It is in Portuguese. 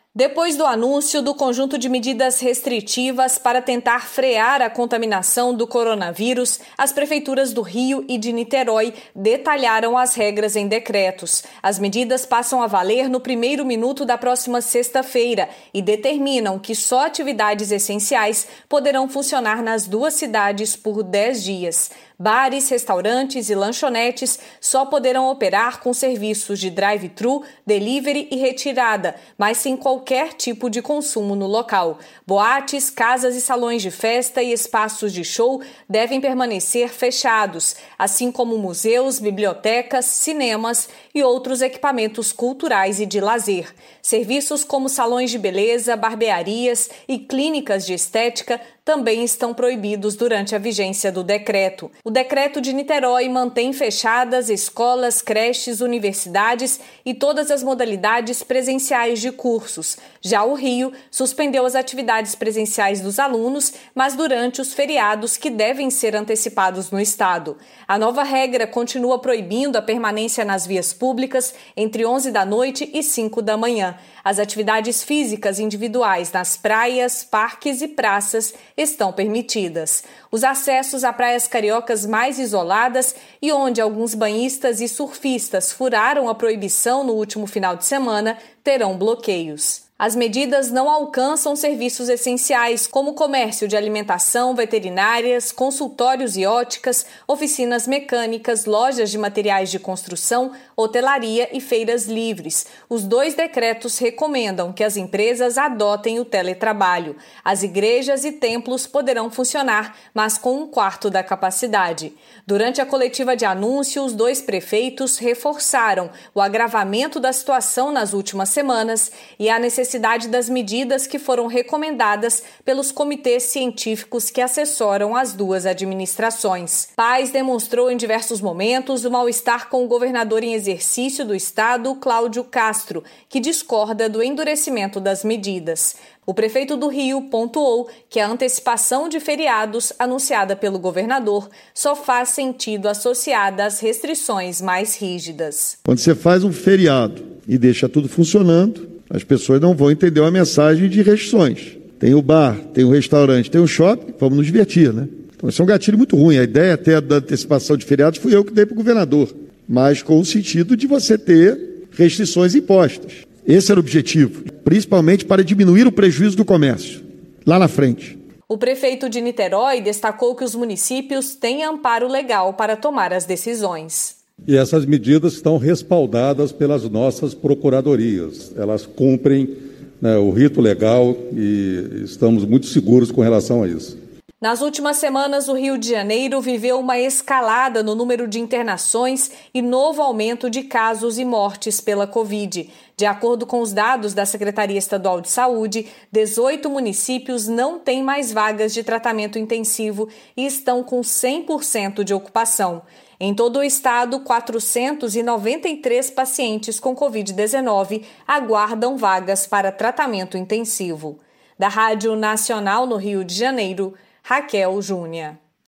Depois do anúncio do conjunto de medidas restritivas para tentar frear a contaminação do coronavírus, as prefeituras do Rio e de Niterói detalharam as regras em decretos. As medidas passam a valer no primeiro minuto da próxima sexta-feira e determinam que só atividades essenciais poderão funcionar nas duas cidades por 10 dias. Bares, restaurantes e lanchonetes só poderão operar com serviços de drive-thru, delivery e retirada, mas sem qualquer tipo de consumo no local. Boates, casas e salões de festa e espaços de show devem permanecer fechados, assim como museus, bibliotecas, cinemas e outros equipamentos culturais e de lazer. Serviços como salões de beleza, barbearias e clínicas de estética também estão proibidos durante a vigência do decreto. O decreto de Niterói mantém fechadas escolas, creches, universidades e todas as modalidades presenciais de cursos. Já o Rio suspendeu as atividades presenciais dos alunos, mas durante os feriados que devem ser antecipados no estado. A nova regra continua proibindo a permanência nas vias públicas entre 11 da noite e 5 da manhã. As atividades físicas individuais nas praias, parques e praças estão permitidas. Os acessos a praias cariocas mais isoladas e onde alguns banhistas e surfistas furaram a proibição no último final de semana terão bloqueios. As medidas não alcançam serviços essenciais, como comércio de alimentação, veterinárias, consultórios e óticas, oficinas mecânicas, lojas de materiais de construção, hotelaria e feiras livres. Os 2 decretos recomendam que as empresas adotem o teletrabalho. As igrejas e templos poderão funcionar, mas com 1/4 da capacidade. Durante a coletiva de anúncio, os 2 prefeitos reforçaram o agravamento da situação nas últimas semanas e a necessidade das medidas que foram recomendadas pelos comitês científicos que assessoram as 2 administrações. Paes demonstrou em diversos momentos o mal-estar com o governador em exercício do estado, Cláudio Castro, que discorda do endurecimento das medidas. O prefeito do Rio pontuou que a antecipação de feriados anunciada pelo governador só faz sentido associada às restrições mais rígidas. Quando você faz um feriado e deixa tudo funcionando, as pessoas não vão entender uma mensagem de restrições. Tem o bar, tem o restaurante, tem o shopping, vamos nos divertir, né? Então, isso é um gatilho muito ruim. A ideia até da antecipação de feriados fui eu que dei para o governador, mas com o sentido de você ter restrições impostas. Esse era o objetivo, principalmente para diminuir o prejuízo do comércio, lá na frente. O prefeito de Niterói destacou que os municípios têm amparo legal para tomar as decisões. E essas medidas estão respaldadas pelas nossas procuradorias. Elas cumprem, o rito legal e estamos muito seguros com relação a isso. Nas últimas semanas, o Rio de Janeiro viveu uma escalada no número de internações e novo aumento de casos e mortes pela Covid. De acordo com os dados da Secretaria Estadual de Saúde, 18 municípios não têm mais vagas de tratamento intensivo e estão com 100% de ocupação. Em todo o estado, 493 pacientes com Covid-19 aguardam vagas para tratamento intensivo. Da Rádio Nacional no Rio de Janeiro, Raquel Júnior.